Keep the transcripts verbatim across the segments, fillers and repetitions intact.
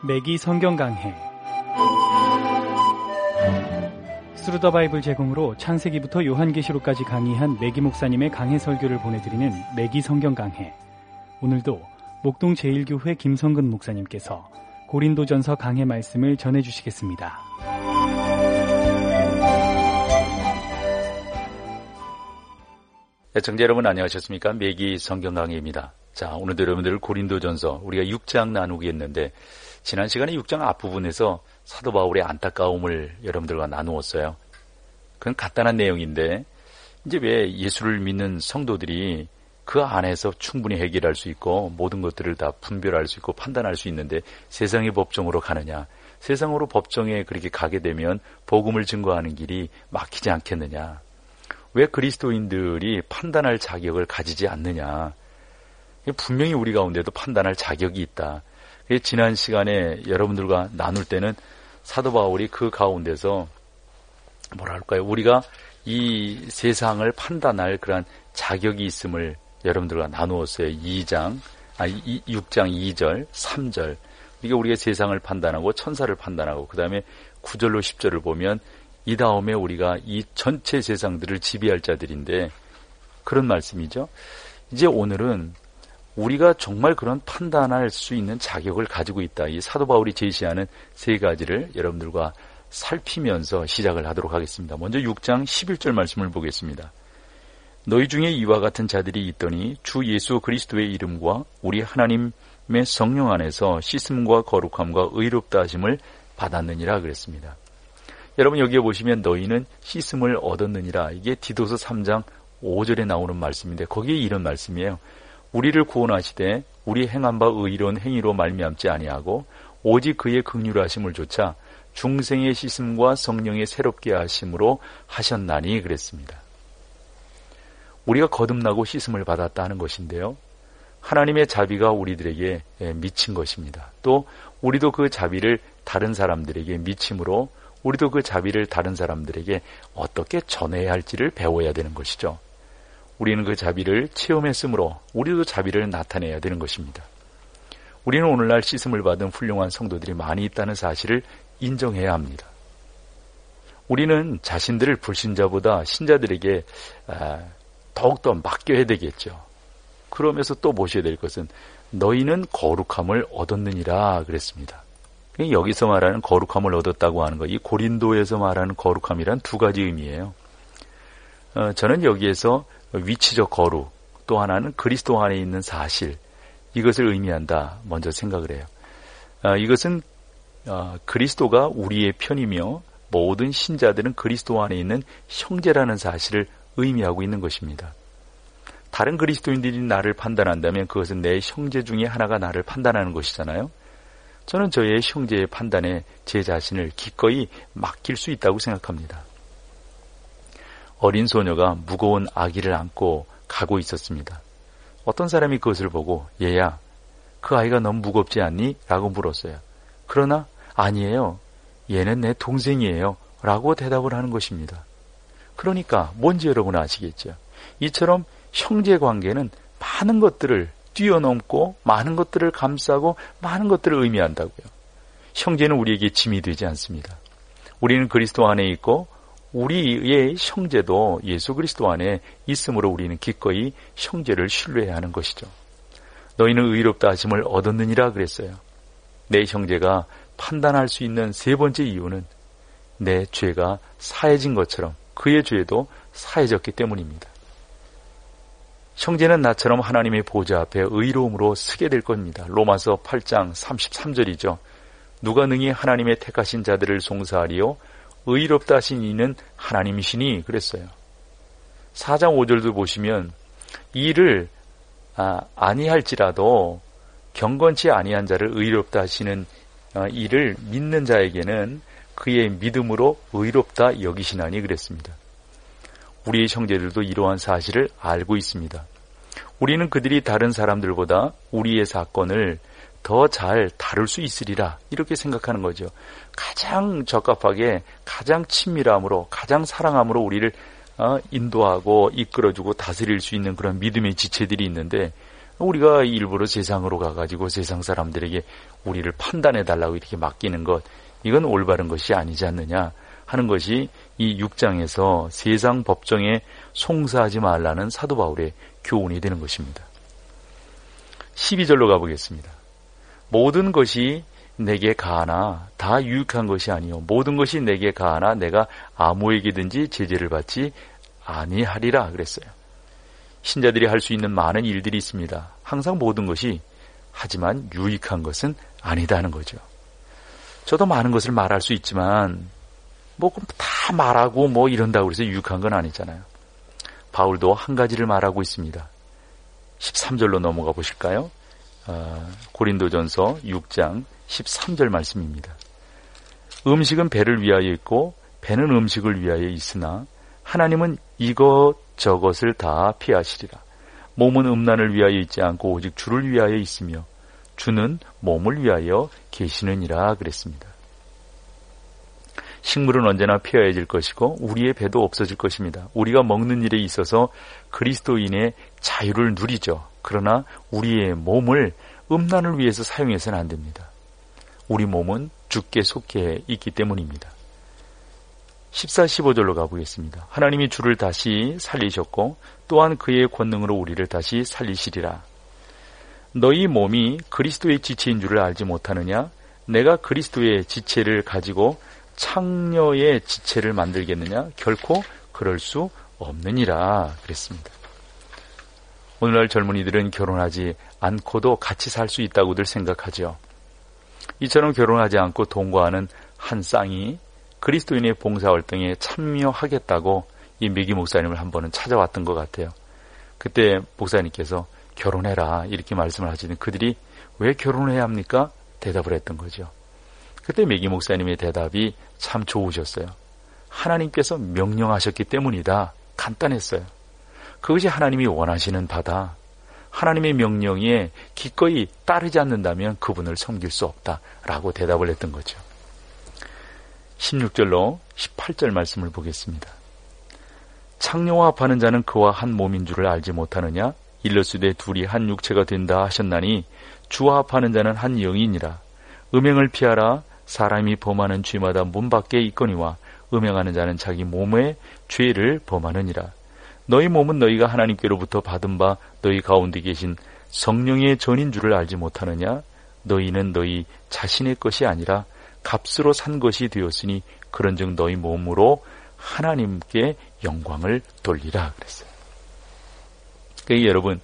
매기 성경 강해 스루 더 바이블 제공으로 창세기부터 요한계시록까지 강의한 매기 목사님의 강해 설교를 보내드리는 매기 성경 강해. 오늘도 목동 제일교회 김성근 목사님께서 고린도전서 강해 말씀을 전해주시겠습니다. 애청자 여러분 안녕하셨습니까? 매기 성경 강해입니다. 자, 오늘도 여러분들 고린도전서 우리가 육 장 나누겠는데 지난 시간에 육 장 앞부분에서 사도 바울의 안타까움을 여러분들과 나누었어요. 그건 간단한 내용인데 이제 왜 예수를 믿는 성도들이 그 안에서 충분히 해결할 수 있고 모든 것들을 다 분별할 수 있고 판단할 수 있는데 세상의 법정으로 가느냐, 세상으로 법정에 그렇게 가게 되면 복음을 증거하는 길이 막히지 않겠느냐, 왜 그리스도인들이 판단할 자격을 가지지 않느냐, 분명히 우리 가운데도 판단할 자격이 있다. 지난 시간에 여러분들과 나눌 때는 사도 바울이 그 가운데서 뭐랄까요, 우리가 이 세상을 판단할 그런 자격이 있음을 여러분들과 나누었어요. 이 장, 아, 육 장 이 절, 삼 절. 이게 우리가 세상을 판단하고 천사를 판단하고 그 다음에 구 절로 십 절을 보면 이 다음에 우리가 이 전체 세상들을 지배할 자들인데 그런 말씀이죠. 이제 오늘은 우리가 정말 그런 판단할 수 있는 자격을 가지고 있다. 이 사도 바울이 제시하는 세 가지를 여러분들과 살피면서 시작을 하도록 하겠습니다. 먼저 육 장 십일 절 말씀을 보겠습니다. 너희 중에 이와 같은 자들이 있더니 주 예수 그리스도의 이름과 우리 하나님의 성령 안에서 씻음과 거룩함과 의롭다 하심을 받았느니라 그랬습니다. 여러분 여기에 보시면 너희는 씻음을 얻었느니라. 이게 디도서 삼 장 오 절에 나오는 말씀인데 거기에 이런 말씀이에요. 우리를 구원하시되 우리 행한 바 의로운 행위로 말미암지 아니하고 오직 그의 긍휼하심을 조차 중생의 씻음과 성령의 새롭게 하심으로 하셨나니 그랬습니다. 우리가 거듭나고 씻음을 받았다 하는 것인데요. 하나님의 자비가 우리들에게 미친 것입니다. 또 우리도 그 자비를 다른 사람들에게 미침으로 우리도 그 자비를 다른 사람들에게 어떻게 전해야 할지를 배워야 되는 것이죠. 우리는 그 자비를 체험했으므로 우리도 자비를 나타내야 되는 것입니다. 우리는 오늘날 씻음을 받은 훌륭한 성도들이 많이 있다는 사실을 인정해야 합니다. 우리는 자신들을 불신자보다 신자들에게 더욱더 맡겨야 되겠죠. 그러면서 또 보셔야 될 것은 너희는 거룩함을 얻었느니라 그랬습니다. 여기서 말하는 거룩함을 얻었다고 하는 것, 이 고린도에서 말하는 거룩함이란 두 가지 의미예요. 어, 저는 여기에서 위치적 거룩, 또 하나는 그리스도 안에 있는 사실, 이것을 의미한다 먼저 생각을 해요. 어, 이것은 어, 그리스도가 우리의 편이며 모든 신자들은 그리스도 안에 있는 형제라는 사실을 의미하고 있는 것입니다. 다른 그리스도인들이 나를 판단한다면 그것은 내 형제 중에 하나가 나를 판단하는 것이잖아요. 저는 저의 형제의 판단에 제 자신을 기꺼이 맡길 수 있다고 생각합니다. 어린 소녀가 무거운 아기를 안고 가고 있었습니다. 어떤 사람이 그것을 보고 얘야, 그 아이가 너무 무겁지 않니? 라고 물었어요. 그러나 아니에요. 얘는 내 동생이에요. 라고 대답을 하는 것입니다. 그러니까 뭔지 여러분 아시겠죠? 이처럼 형제 관계는 많은 것들을 뛰어넘고 많은 것들을 감싸고 많은 것들을 의미한다고요. 형제는 우리에게 짐이 되지 않습니다. 우리는 그리스도 안에 있고 우리의 형제도 예수 그리스도 안에 있으므로 우리는 기꺼이 형제를 신뢰해야 하는 것이죠. 너희는 의롭다 하심을 얻었느니라 그랬어요. 내 형제가 판단할 수 있는 세 번째 이유는 내 죄가 사해진 것처럼 그의 죄도 사해졌기 때문입니다. 형제는 나처럼 하나님의 보좌 앞에 의로움으로 서게 될 겁니다. 로마서 팔 장 삼십삼 절이죠. 누가 능히 하나님의 택하신 자들을 송사하리요 의롭다 하신 이는 하나님이시니 그랬어요. 사 장 오 절도 보시면 이를 아, 아니할지라도 경건치 아니한 자를 의롭다 하시는 어, 이를 믿는 자에게는 그의 믿음으로 의롭다 여기시나니 그랬습니다. 우리의 형제들도 이러한 사실을 알고 있습니다. 우리는 그들이 다른 사람들보다 우리의 사건을 더 잘 다룰 수 있으리라 이렇게 생각하는 거죠. 가장 적합하게 가장 친밀함으로 가장 사랑함으로 우리를 인도하고 이끌어주고 다스릴 수 있는 그런 믿음의 지체들이 있는데 우리가 일부러 세상으로 가가지고 세상 사람들에게 우리를 판단해달라고 이렇게 맡기는 것, 이건 올바른 것이 아니지 않느냐 하는 것이 이 육 장에서 세상 법정에 송사하지 말라는 사도 바울의 교훈이 되는 것입니다. 십이 절로 가보겠습니다. 모든 것이 내게 가하나 다 유익한 것이 아니요 모든 것이 내게 가하나 내가 아무에게든지 제재를 받지 아니하리라 그랬어요. 신자들이 할 수 있는 많은 일들이 있습니다. 항상 모든 것이 하지만 유익한 것은 아니다는 거죠. 저도 많은 것을 말할 수 있지만 뭐 다 말하고 뭐 이런다고 해서 유익한 건 아니잖아요. 바울도 한 가지를 말하고 있습니다. 십삼 절로 넘어가 보실까요? 아, 고린도전서 육 장 십삼 절 말씀입니다. 음식은 배를 위하여 있고 배는 음식을 위하여 있으나 하나님은 이것저것을 다 피하시리라. 몸은 음란을 위하여 있지 않고 오직 주를 위하여 있으며 주는 몸을 위하여 계시느니라 그랬습니다. 식물은 언제나 피하여질 것이고 우리의 배도 없어질 것입니다. 우리가 먹는 일에 있어서 그리스도인의 자유를 누리죠. 그러나 우리의 몸을 음란을 위해서 사용해서는 안 됩니다. 우리 몸은 주께 속해 있기 때문입니다. 십사, 십오 절로 가보겠습니다. 하나님이 주를 다시 살리셨고 또한 그의 권능으로 우리를 다시 살리시리라. 너희 몸이 그리스도의 지체인 줄을 알지 못하느냐? 내가 그리스도의 지체를 가지고 창녀의 지체를 만들겠느냐? 결코 그럴 수 없느니라 그랬습니다. 오늘날 젊은이들은 결혼하지 않고도 같이 살 수 있다고들 생각하죠. 이처럼 결혼하지 않고 동거하는 한 쌍이 그리스도인의 봉사활동에 참여하겠다고 이 매기 목사님을 한 번은 찾아왔던 것 같아요. 그때 목사님께서 결혼해라 이렇게 말씀을 하시는 그들이 왜 결혼을 해야 합니까? 대답을 했던 거죠. 그때 매기 목사님의 대답이 참 좋으셨어요. 하나님께서 명령하셨기 때문이다. 간단했어요. 그것이 하나님이 원하시는 바다. 하나님의 명령에 기꺼이 따르지 않는다면 그분을 섬길 수 없다라고 대답을 했던 거죠. 십육 절로 십팔 절 말씀을 보겠습니다. 창녀와 합하는 자는 그와 한 몸인 줄을 알지 못하느냐? 일러스되 둘이 한 육체가 된다 하셨나니 주와 합하는 자는 한 영이니라. 음행을 피하라. 사람이 범하는 죄마다 문 밖에 있거니와 음행하는 자는 자기 몸의 죄를 범하느니라. 너희 몸은 너희가 하나님께로부터 받은 바 너희 가운데 계신 성령의 전인 줄을 알지 못하느냐? 너희는 너희 자신의 것이 아니라 값으로 산 것이 되었으니 그런즉 너희 몸으로 하나님께 영광을 돌리라 그랬어요. 그러니까 여러분,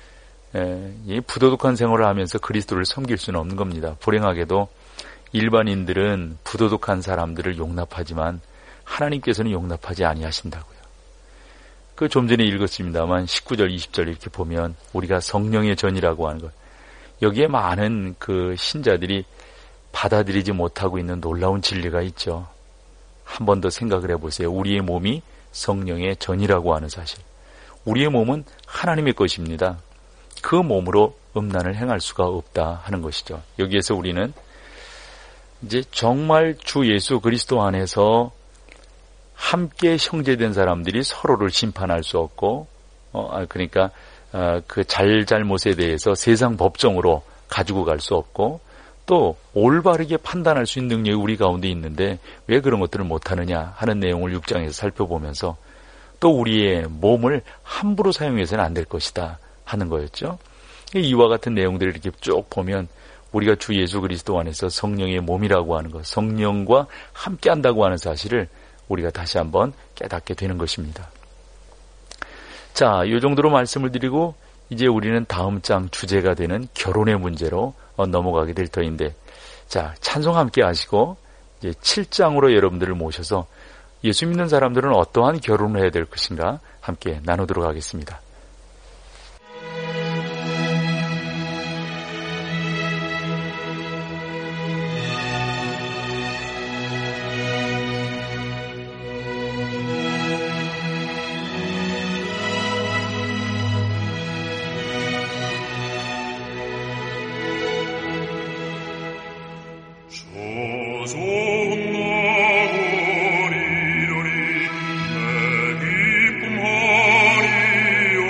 이 부도덕한 생활을 하면서 그리스도를 섬길 수는 없는 겁니다. 불행하게도 일반인들은 부도덕한 사람들을 용납하지만 하나님께서는 용납하지 아니하신다고요. 그 좀 전에 읽었습니다만 십구 절, 이십 절 이렇게 보면 우리가 성령의 전이라고 하는 것, 여기에 많은 그 신자들이 받아들이지 못하고 있는 놀라운 진리가 있죠. 한 번 더 생각을 해보세요. 우리의 몸이 성령의 전이라고 하는 사실. 우리의 몸은 하나님의 것입니다. 그 몸으로 음란을 행할 수가 없다 하는 것이죠. 여기에서 우리는 이제 정말 주 예수 그리스도 안에서 함께 형제된 사람들이 서로를 심판할 수 없고, 어, 그러니까 어, 그 잘잘못에 대해서 세상 법정으로 가지고 갈 수 없고, 또 올바르게 판단할 수 있는 능력이 우리 가운데 있는데 왜 그런 것들을 못하느냐 하는 내용을 육 장에서 살펴보면서 또 우리의 몸을 함부로 사용해서는 안 될 것이다 하는 거였죠. 이와 같은 내용들을 이렇게 쭉 보면 우리가 주 예수 그리스도 안에서 성령의 몸이라고 하는 것, 성령과 함께 한다고 하는 사실을 우리가 다시 한번 깨닫게 되는 것입니다. 자, 이 정도로 말씀을 드리고 이제 우리는 다음 장 주제가 되는 결혼의 문제로 넘어가게 될 터인데, 자, 찬송 함께 하시고 이제 칠 장으로 여러분들을 모셔서 예수 믿는 사람들은 어떠한 결혼을 해야 될 것인가 함께 나누도록 하겠습니다. 내 기쁨 하리요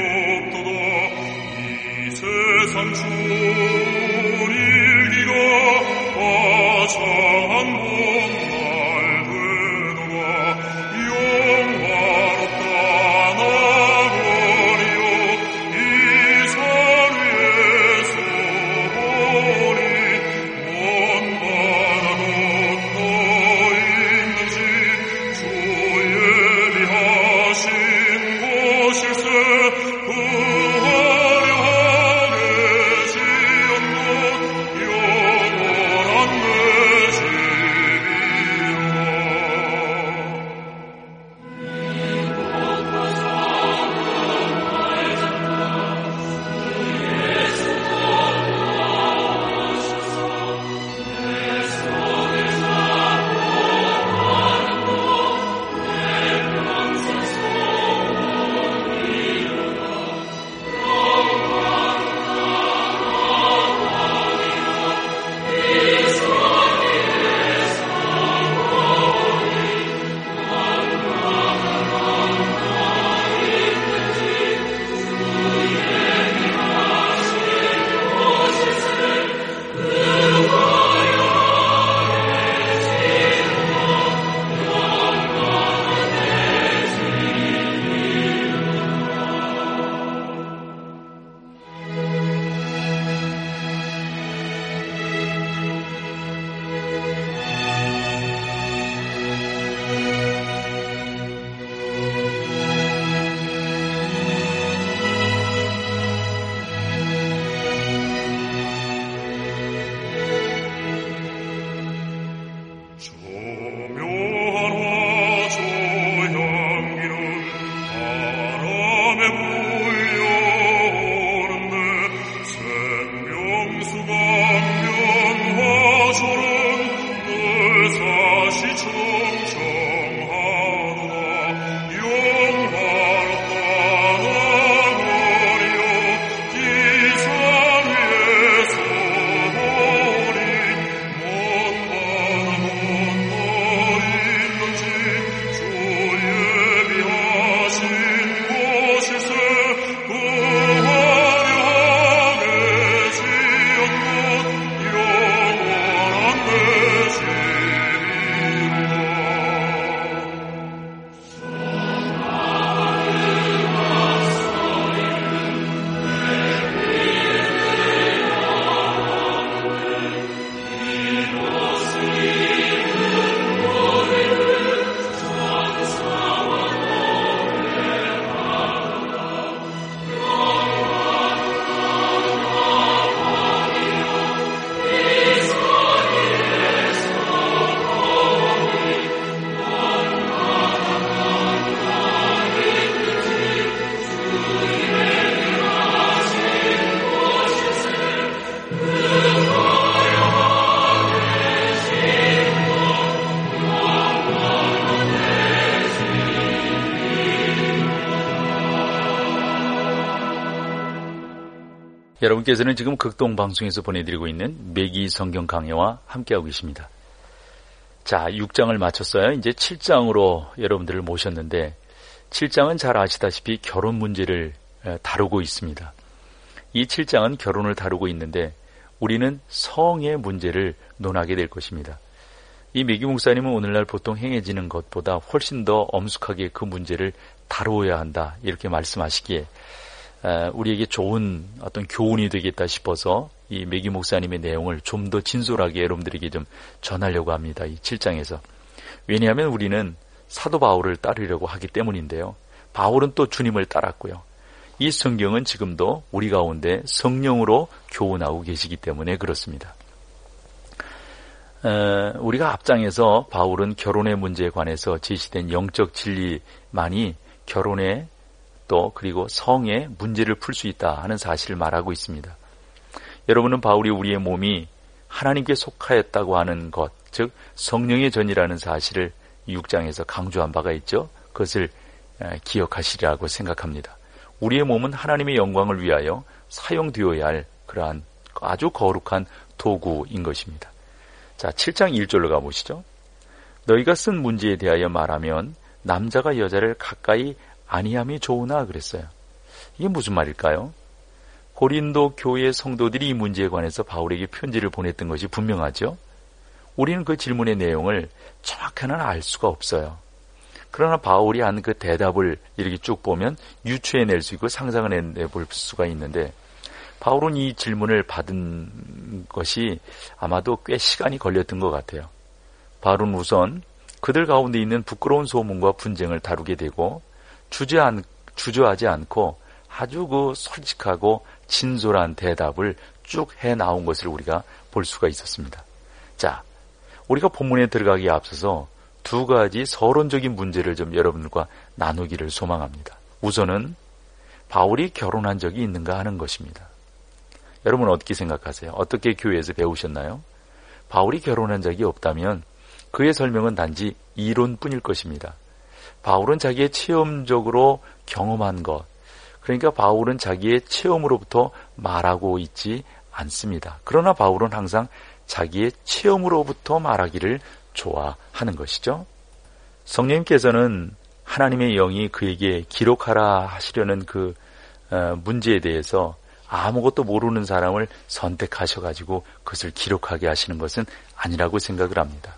여러분께서는 지금 극동방송에서 보내드리고 있는 매기 성경 강해와 함께하고 계십니다. 자, 육 장을 마쳤어요. 이제 칠 장으로 여러분들을 모셨는데 칠 장은 잘 아시다시피 결혼 문제를 다루고 있습니다. 이 칠 장은 결혼을 다루고 있는데 우리는 성의 문제를 논하게 될 것입니다. 이 매기 목사님은 오늘날 보통 행해지는 것보다 훨씬 더 엄숙하게 그 문제를 다루어야 한다 이렇게 말씀하시기에 우리에게 좋은 어떤 교훈이 되겠다 싶어서 이 매기 목사님의 내용을 좀 더 진솔하게 여러분들에게 좀 전하려고 합니다. 이 칠 장에서. 왜냐하면 우리는 사도 바울을 따르려고 하기 때문인데요. 바울은 또 주님을 따랐고요. 이 성경은 지금도 우리 가운데 성령으로 교훈하고 계시기 때문에 그렇습니다. 어, 우리가 앞장에서 바울은 결혼의 문제에 관해서 제시된 영적 진리만이 결혼의 또 그리고 성의 문제를 풀 수 있다 하는 사실을 말하고 있습니다. 여러분은 바울이 우리의 몸이 하나님께 속하였다고 하는 것, 즉 성령의 전이라는 사실을 육 장에서 강조한 바가 있죠. 그것을 기억하시리라고 생각합니다. 우리의 몸은 하나님의 영광을 위하여 사용되어야 할 그러한 아주 거룩한 도구인 것입니다. 자, 칠 장 일 절로 가보시죠. 너희가 쓴 문제에 대하여 말하면 남자가 여자를 가까이 아니함이 좋으나 그랬어요. 이게 무슨 말일까요? 고린도 교회 성도들이 이 문제에 관해서 바울에게 편지를 보냈던 것이 분명하죠. 우리는 그 질문의 내용을 정확하게는 알 수가 없어요. 그러나 바울이 한 그 대답을 이렇게 쭉 보면 유추해낼 수 있고 상상을 해볼 수가 있는데 바울은 이 질문을 받은 것이 아마도 꽤 시간이 걸렸던 것 같아요. 바울은 우선 그들 가운데 있는 부끄러운 소문과 분쟁을 다루게 되고 주저안, 주저하지 않고 아주 그 솔직하고 진솔한 대답을 쭉 해 나온 것을 우리가 볼 수가 있었습니다. 자, 우리가 본문에 들어가기에 앞서서 두 가지 서론적인 문제를 좀 여러분들과 나누기를 소망합니다. 우선은 바울이 결혼한 적이 있는가 하는 것입니다. 여러분 어떻게 생각하세요? 어떻게 교회에서 배우셨나요? 바울이 결혼한 적이 없다면 그의 설명은 단지 이론뿐일 것입니다. 바울은 자기의 체험적으로 경험한 것, 그러니까 바울은 자기의 체험으로부터 말하고 있지 않습니다. 그러나 바울은 항상 자기의 체험으로부터 말하기를 좋아하는 것이죠. 성령님께서는 하나님의 영이 그에게 기록하라 하시려는 그 문제에 대해서 아무것도 모르는 사람을 선택하셔가지고 그것을 기록하게 하시는 것은 아니라고 생각을 합니다.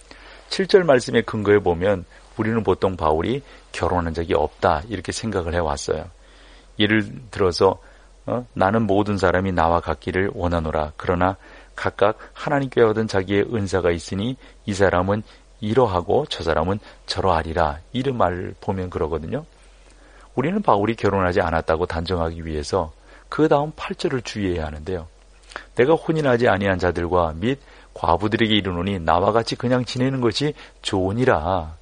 칠 절 말씀의 근거에 보면 우리는 보통 바울이 결혼한 적이 없다 이렇게 생각을 해왔어요. 예를 들어서 어? 나는 모든 사람이 나와 같기를 원하노라. 그러나 각각 하나님께 얻은 자기의 은사가 있으니 이 사람은 이러하고 저 사람은 저러하리라. 이런 말을 보면 그러거든요. 우리는 바울이 결혼하지 않았다고 단정하기 위해서 그 다음 팔 절을 주의해야 하는데요. 내가 혼인하지 아니한 자들과 및 과부들에게 이르노니 나와 같이 그냥 지내는 것이 좋으니라.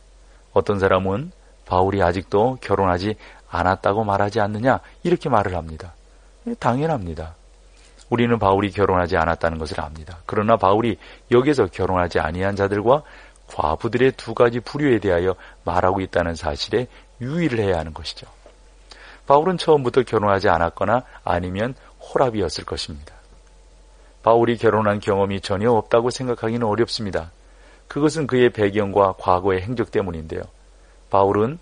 어떤 사람은 바울이 아직도 결혼하지 않았다고 말하지 않느냐 이렇게 말을 합니다. 당연합니다. 우리는 바울이 결혼하지 않았다는 것을 압니다. 그러나 바울이 여기서 결혼하지 아니한 자들과 과부들의 두 가지 부류에 대하여 말하고 있다는 사실에 유의를 해야 하는 것이죠. 바울은 처음부터 결혼하지 않았거나 아니면 호랍이었을 것입니다. 바울이 결혼한 경험이 전혀 없다고 생각하기는 어렵습니다. 그것은 그의 배경과 과거의 행적 때문인데요. 바울은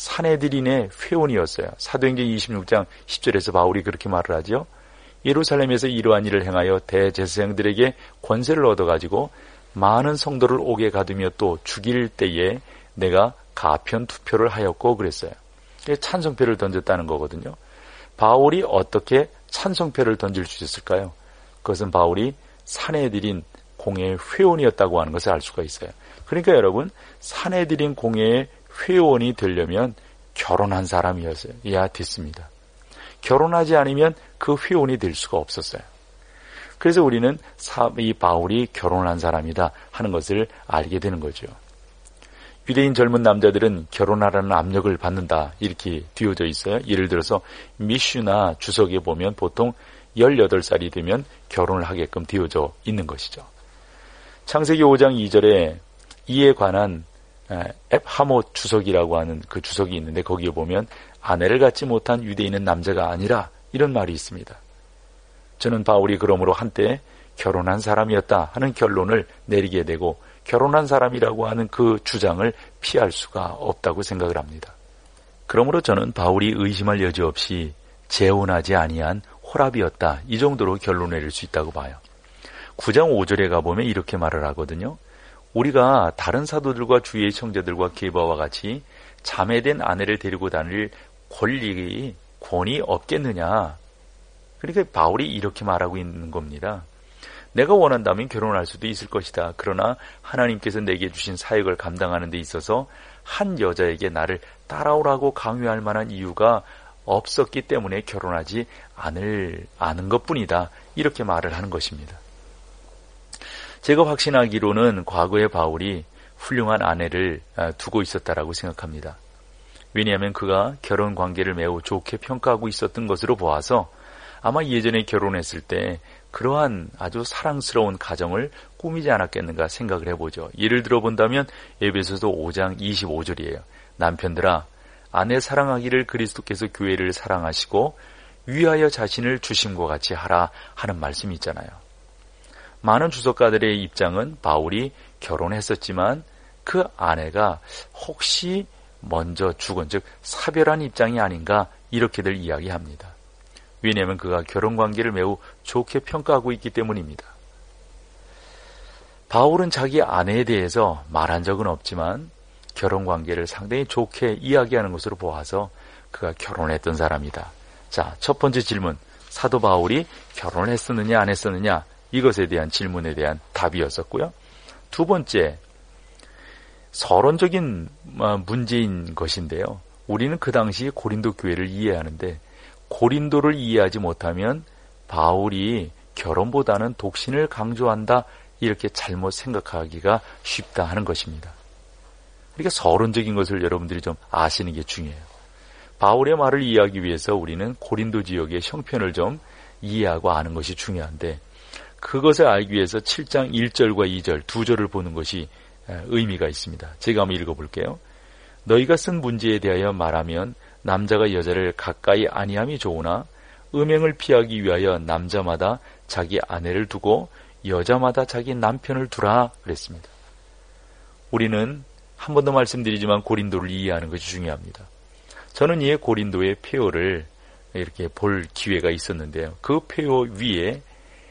산헤드린의 회원이었어요. 사도행전 이십육 장 십 절에서 바울이 그렇게 말을 하죠. 예루살렘에서 이러한 일을 행하여 대제사장들에게 권세를 얻어가지고 많은 성도를 옥에 가두며 또 죽일 때에 내가 가편 투표를 하였고 그랬어요. 찬성표를 던졌다는 거거든요. 바울이 어떻게 찬성표를 던질 수 있었을까요? 그것은 바울이 산헤드린 공회의 회원이었다고 하는 것을 알 수가 있어요. 그러니까 여러분, 산헤드린 공회의 회원이 되려면 결혼한 사람이어야 됐습니다. 결혼하지 않으면 그 회원이 될 수가 없었어요. 그래서 우리는 이 바울이 결혼한 사람이다 하는 것을 알게 되는 거죠. 유대인 젊은 남자들은 결혼하라는 압력을 받는다 이렇게 뒤어져 있어요. 예를 들어서 미슈나 주석에 보면 보통 열여덟 살이 되면 결혼을 하게끔 뒤어져 있는 것이죠. 창세기 오 장 이 절에 이에 관한 앱하못 주석이라고 하는 그 주석이 있는데 거기에 보면 아내를 갖지 못한 유대인은 남자가 아니라 이런 말이 있습니다. 저는 바울이 그러므로 한때 결혼한 사람이었다 하는 결론을 내리게 되고 결혼한 사람이라고 하는 그 주장을 피할 수가 없다고 생각을 합니다. 그러므로 저는 바울이 의심할 여지 없이 재혼하지 아니한 호랍이었다. 이 정도로 결론을 내릴 수 있다고 봐요. 구 장 오 절에 가보면 이렇게 말을 하거든요. 우리가 다른 사도들과 주의 청자들과 게바와 같이 자매된 아내를 데리고 다닐 권리, 권이 없겠느냐. 그러니까 바울이 이렇게 말하고 있는 겁니다. 내가 원한다면 결혼할 수도 있을 것이다. 그러나 하나님께서 내게 주신 사역을 감당하는 데 있어서 한 여자에게 나를 따라오라고 강요할 만한 이유가 없었기 때문에 결혼하지 않을, 않은 것뿐이다. 이렇게 말을 하는 것입니다. 제가 확신하기로는 과거에 바울이 훌륭한 아내를 두고 있었다라고 생각합니다. 왜냐하면 그가 결혼 관계를 매우 좋게 평가하고 있었던 것으로 보아서 아마 예전에 결혼했을 때 그러한 아주 사랑스러운 가정을 꾸미지 않았겠는가 생각을 해보죠. 예를 들어 본다면 에베소서 오 장 이십오 절이에요. 남편들아, 아내 사랑하기를 그리스도께서 교회를 사랑하시고 위하여 자신을 주심과 같이 하라 하는 말씀이 있잖아요. 많은 주석가들의 입장은 바울이 결혼했었지만 그 아내가 혹시 먼저 죽은, 즉 사별한 입장이 아닌가 이렇게들 이야기합니다. 왜냐하면 그가 결혼관계를 매우 좋게 평가하고 있기 때문입니다. 바울은 자기 아내에 대해서 말한 적은 없지만 결혼관계를 상당히 좋게 이야기하는 것으로 보아서 그가 결혼했던 사람이다. 자, 첫 번째 질문, 사도 바울이 결혼을 했었느냐 안 했었느냐, 이것에 대한 질문에 대한 답이었었고요. 두 번째, 서론적인 문제인 것인데요. 우리는 그 당시 고린도 교회를 이해하는데 고린도를 이해하지 못하면 바울이 결혼보다는 독신을 강조한다 이렇게 잘못 생각하기가 쉽다 하는 것입니다. 그러니까 서론적인 것을 여러분들이 좀 아시는 게 중요해요. 바울의 말을 이해하기 위해서 우리는 고린도 지역의 형편을 좀 이해하고 아는 것이 중요한데 그것을 알기 위해서 칠 장 일 절과 이 절 두 절을 보는 것이 의미가 있습니다. 제가 한번 읽어볼게요. 너희가 쓴 문제에 대하여 말하면 남자가 여자를 가까이 아니함이 좋으나 음행을 피하기 위하여 남자마다 자기 아내를 두고 여자마다 자기 남편을 두라 그랬습니다. 우리는 한 번 더 말씀드리지만 고린도를 이해하는 것이 중요합니다. 저는 이 고린도의 표어를 이렇게 볼 기회가 있었는데요. 그 표어 위에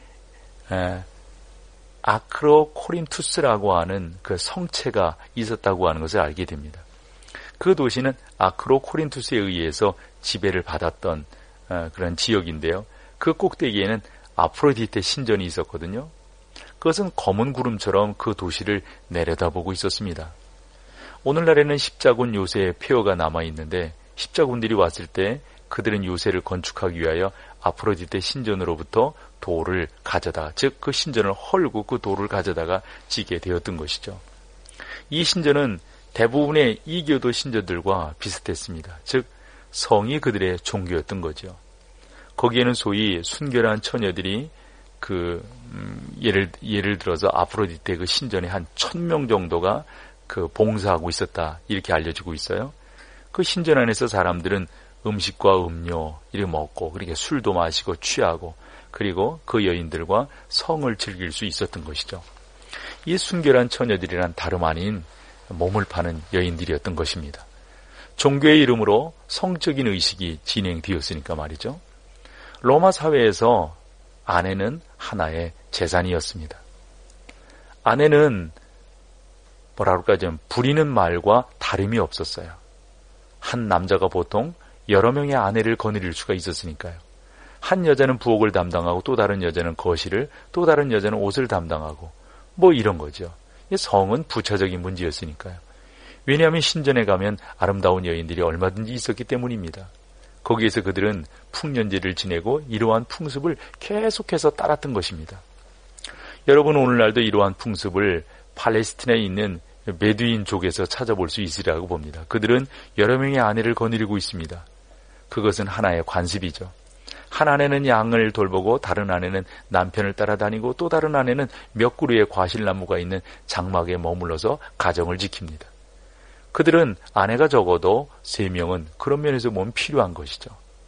아크로 코린투스라고 하는 그 성체가 있었다고 하는 것을 알게 됩니다. 그 도시는 아크로 코린투스에 의해서 지배를 받았던 그런 지역인데요. 그 꼭대기에는 아프로디테 신전이 있었거든요. 그것은 검은 구름처럼 그 도시를 내려다보고 있었습니다. 오늘날에는 십자군 요새의 폐허가 남아있는데 십자군들이 왔을 때 그들은 요새를 건축하기 위하여 아프로디테 신전으로부터 돌을 가져다가, 즉 그 신전을 헐고 그 돌을 가져다가 지게 되었던 것이죠. 이 신전은 대부분의 이교도 신전들과 비슷했습니다. 즉 성이 그들의 종교였던 거죠. 거기에는 소위 순결한 처녀들이 그 음, 예를 예를 들어서 아프로디테 그 신전에 한 천 명 정도가 그 봉사하고 있었다 이렇게 알려지고 있어요. 그 신전 안에서 사람들은 음식과 음료 이렇게 먹고 그렇게 술도 마시고 취하고 그리고 그 여인들과 성을 즐길 수 있었던 것이죠. 이 순결한 처녀들이란 다름 아닌 몸을 파는 여인들이었던 것입니다. 종교의 이름으로 성적인 의식이 진행되었으니까 말이죠. 로마 사회에서 아내는 하나의 재산이었습니다. 아내는 뭐라 그럴까 좀 부리는 말과 다름이 없었어요. 한 남자가 보통 여러 명의 아내를 거느릴 수가 있었으니까요. 한 여자는 부엌을 담당하고 또 다른 여자는 거실을, 또 다른 여자는 옷을 담당하고 뭐 이런 거죠. 성은 부차적인 문제였으니까요. 왜냐하면 신전에 가면 아름다운 여인들이 얼마든지 있었기 때문입니다. 거기에서 그들은 풍년제를 지내고 이러한 풍습을 계속해서 따랐던 것입니다. 여러분 오늘날도 이러한 풍습을 팔레스티나에 있는 메두인족에서 찾아볼 수 있으리라고 봅니다. 그들은 여러 명의 아내를 거느리고 있습니다. 그것은 하나의 관습이죠. 한 아내는 양을 돌보고 다른 아내는 남편을 따라다니고 또 다른 아내는 몇 그루의 과실나무가 있는 장막에 머물러서 가정을 지킵니다. 그들은 아내가 적어도 세 명은 그런 면에서 보면 필요한 것이죠.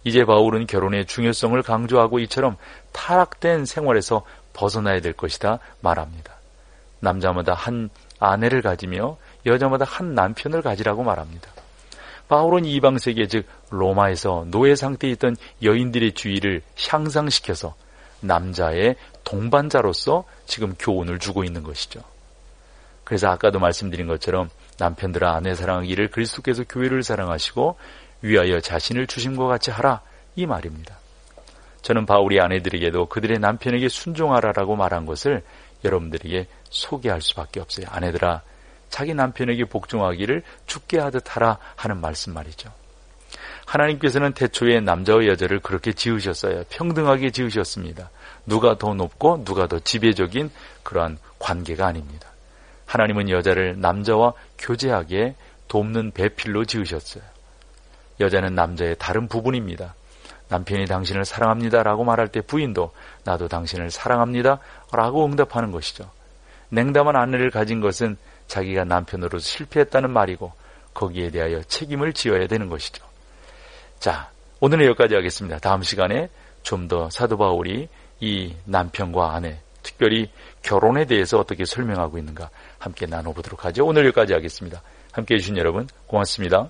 이제 바울은 결혼의 중요성을 강조하고 이처럼 타락된 생활에서 벗어나야 될 것이다 말합니다. 남자마다 한 아내를 가지며 여자마다 한 남편을 가지라고 말합니다. 바울은 이방세계 즉 로마에서 노예 상태에 있던 여인들의 주의를 향상시켜서 남자의 동반자로서 지금 교훈을 주고 있는 것이죠. 그래서 아까도 말씀드린 것처럼 남편들아 아내 사랑하기를 그리스도께서 교회를 사랑하시고 위하여 자신을 주심과 같이 하라 이 말입니다. 저는 바울이 아내들에게도 그들의 남편에게 순종하라라고 말한 것을 여러분들에게 소개할 수밖에 없어요. 아내들아 자기 남편에게 복종하기를 죽게 하듯 하라 하는 말씀 말이죠. 하나님께서는 태초에 남자와 여자를 그렇게 지으셨어요. 평등하게 지으셨습니다. 누가 더 높고 누가 더 지배적인 그러한 관계가 아닙니다. 하나님은 여자를 남자와 교제하게 돕는 배필로 지으셨어요. 여자는 남자의 다른 부분입니다. 남편이 당신을 사랑합니다 라고 말할 때 부인도 나도 당신을 사랑합니다 라고 응답하는 것이죠. 냉담한 아내를 가진 것은 자기가 남편으로서 실패했다는 말이고 거기에 대하여 책임을 지어야 되는 것이죠. 자, 오늘은 여기까지 하겠습니다. 다음 시간에 좀 더 사도 바울이 이 남편과 아내, 특별히 결혼에 대해서 어떻게 설명하고 있는가 함께 나눠보도록 하죠. 오늘 여기까지 하겠습니다. 함께해 주신 여러분 고맙습니다.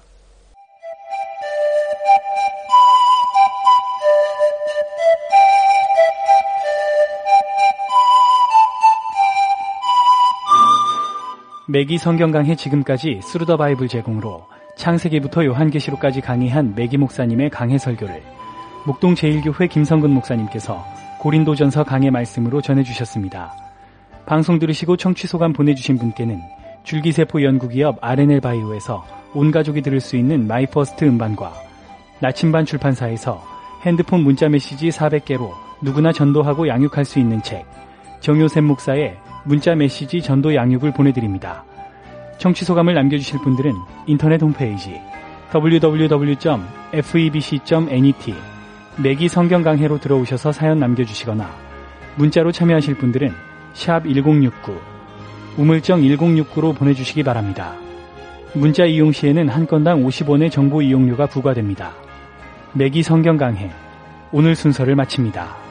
매기 성경 강해 지금까지 스루 더 바이블 제공으로 창세기부터 요한계시록까지 강의한 매기 목사님의 강해 설교를 목동 제일교회 김성근 목사님께서 고린도전서 강해 말씀으로 전해주셨습니다. 방송 들으시고 청취 소감 보내주신 분께는 줄기세포 연구기업 알엔엘 바이오에서 온가족이 들을 수 있는 마이퍼스트 음반과 나침반 출판사에서 핸드폰 문자 메시지 사백 개로 누구나 전도하고 양육할 수 있는 책 정효샘 목사의 문자 메시지 전도 양육을 보내드립니다. 청취 소감을 남겨주실 분들은 인터넷 홈페이지 더블유 더블유 더블유 점 페브이비씨 점 net 매기 성경 강해로 들어오셔서 사연 남겨주시거나 문자로 참여하실 분들은 샵 일공육구 우물정 일공육구로 보내주시기 바랍니다. 문자 이용 시에는 한 건당 오십 원의 정보 이용료가 부과됩니다. 매기 성경 강해 오늘 순서를 마칩니다.